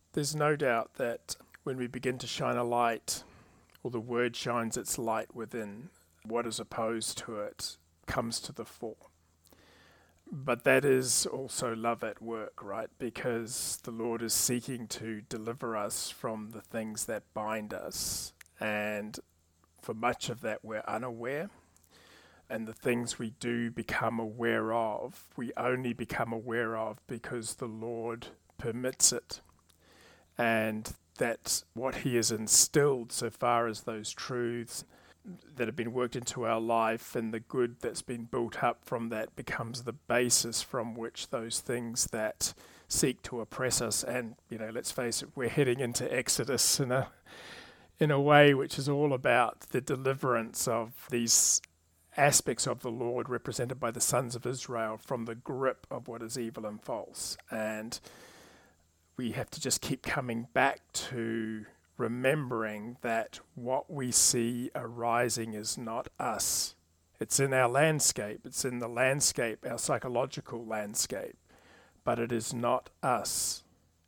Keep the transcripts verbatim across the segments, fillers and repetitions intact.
There's no doubt that when we begin to shine a light, or the word shines its light within, what is opposed to it comes to the fore. But that is also love at work, right? Because the Lord is seeking to deliver us from the things that bind us. And for much of that, we're unaware. And the things we do become aware of, we only become aware of because the Lord permits it. And that what He has instilled so far as those truths that have been worked into our life and the good that's been built up from that becomes the basis from which those things that seek to oppress us, and, you know, let's face it, we're heading into Exodus in a, in a way which is all about the deliverance of these aspects of the Lord represented by the sons of Israel from the grip of what is evil and false. And we have to just keep coming back to remembering that what we see arising is not us. It's in our landscape, it's in the landscape, our psychological landscape, but it is not us.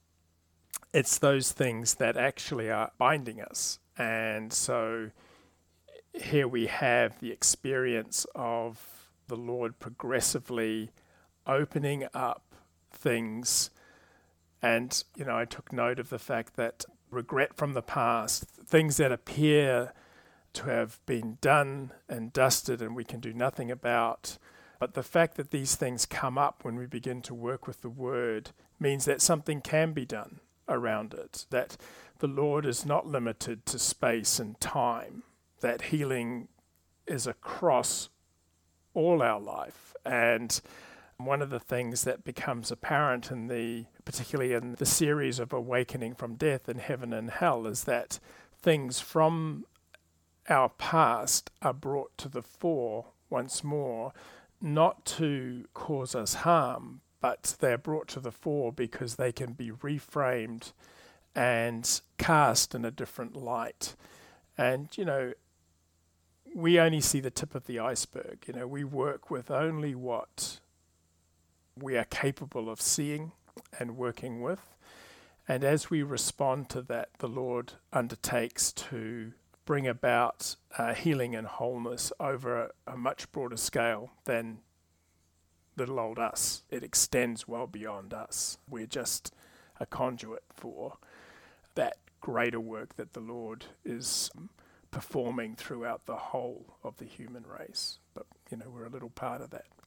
It's those things that actually are binding us. And so here we have the experience of the Lord progressively opening up things. And, you know, I took note of the fact that regret from the past, things that appear to have been done and dusted and we can do nothing about, but the fact that these things come up when we begin to work with the Word means that something can be done around it, that the Lord is not limited to space and time, that healing is across all our life. And one of the things that becomes apparent in the, particularly in the series of Awakening from Death in Heaven and Hell, is that things from our past are brought to the fore once more, not to cause us harm, but they're brought to the fore because they can be reframed and cast in a different light. And, you know, we only see the tip of the iceberg. You know, we work with only what we are capable of seeing and working with. And as we respond to that, the Lord undertakes to bring about uh, healing and wholeness over a, a much broader scale than little old us. It extends well beyond us. We're just a conduit for that greater work that the Lord is performing throughout the whole of the human race. But, you know, we're a little part of that.